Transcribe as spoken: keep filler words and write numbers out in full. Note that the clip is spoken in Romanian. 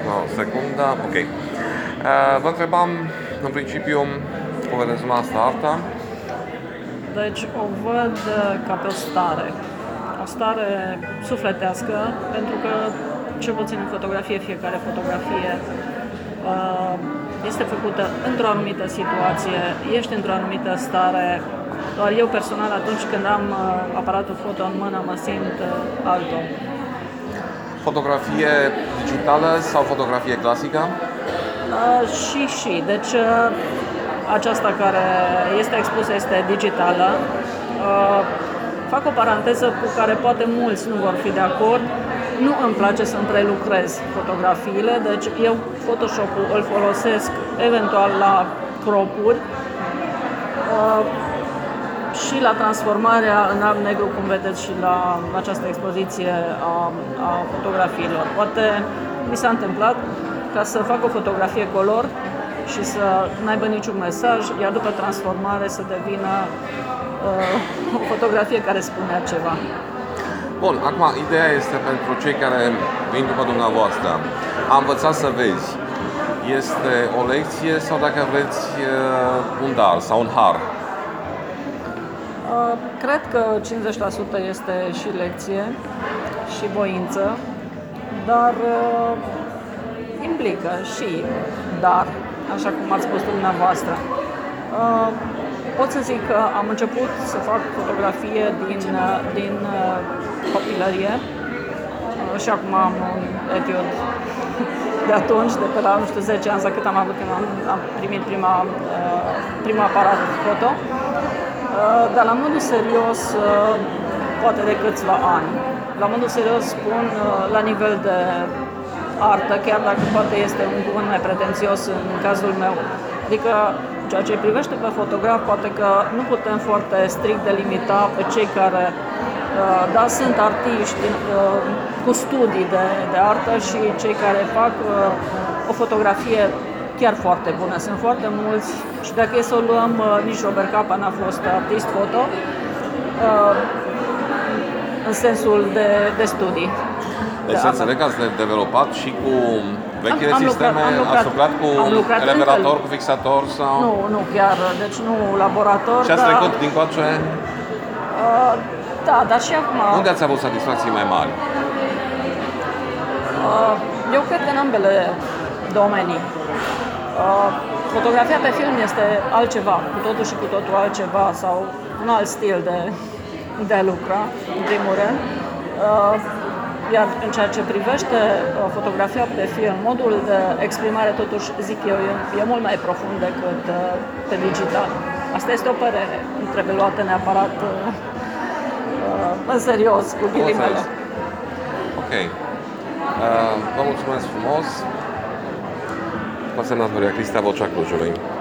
o secundă. Ok. Uh, vă întrebam, în principiu, cum vedeți dumneavoastră arta? Deci o văd ca pe o stare. O stare sufletească, pentru că, cel puțin în fotografie, fiecare fotografie uh, este făcută într-o anumită situație, ești într-o anumită stare. Doar eu personal, atunci când am uh, aparatul foto în mână, mă simt uh, altul. Fotografie digitală sau fotografie clasică? Uh, și și. Deci uh, aceasta care este expusă este digitală. Uh, fac o paranteză cu care poate mulți nu vor fi de acord. Nu îmi place să-mi prelucrez fotografiile, deci eu Photoshop-ul îl folosesc eventual la crop-uri uh, și la transformarea în alb-negru, cum vedeți și la această expoziție a, a fotografiilor. Poate mi s-a întâmplat ca să fac o fotografie color și să n-aibă niciun mesaj, iar după transformare să devină uh, o fotografie care spunea ceva. Bun, acum ideea este pentru cei care vin după dumneavoastră. Am învățat să vezi. Este o lecție sau, dacă vreți, un dar sau un har? Uh, cred că cincizeci la sută este și lecție și voință, dar uh, implică și dar, așa cum ați spus dumneavoastră. Uh, pot să zic că am început să fac fotografie din, din copilărie uh, și acum am un etiud de atunci, de pe la, nu știu, zece ani sau cât am avut când am, am primit prima, uh, prima aparat foto. Uh, dar la modul serios, uh, poate de câțiva ani. La modul serios spun uh, la nivel de artă, chiar dacă poate este un cuvânt mai pretențios în cazul meu. Adică, ceea ce privește pe fotograf, poate că nu putem foarte strict delimita pe cei care, uh, da, sunt artiști uh, cu studii de, de artă și cei care fac uh, o fotografie chiar foarte bună. Sunt foarte mulți și dacă e să o luăm, uh, nici Robert Capa n-a fost artist foto uh, în sensul de, de studii. Deci să înțeleg că ați dezvoltat și cu vechile am, am sisteme, lucrat, am lucrat, ați lucrat cu eleverator, cu fixator sau? Nu, nu chiar, deci nu laborator. Și ați dar, trecut din coace? Uh, da, dar și acum. Unde ați avut satisfacții mai mari? Uh, eu cred că în ambele domenii. Uh, fotografia pe film este altceva, cu totul și cu totul altceva, sau un alt stil de, de a lucra, în primul rând. Uh, Iar în ceea ce privește fotografia pe film, modul de exprimare, totuși, zic eu, e, e mult mai profund decât pe digital. Asta este o părere, nu trebuie luată neapărat uh, în serios, cu ghilimele. Ok. Uh, vă mulțumesc frumos. Consemnați Maria Cristea, Vocea Clujului.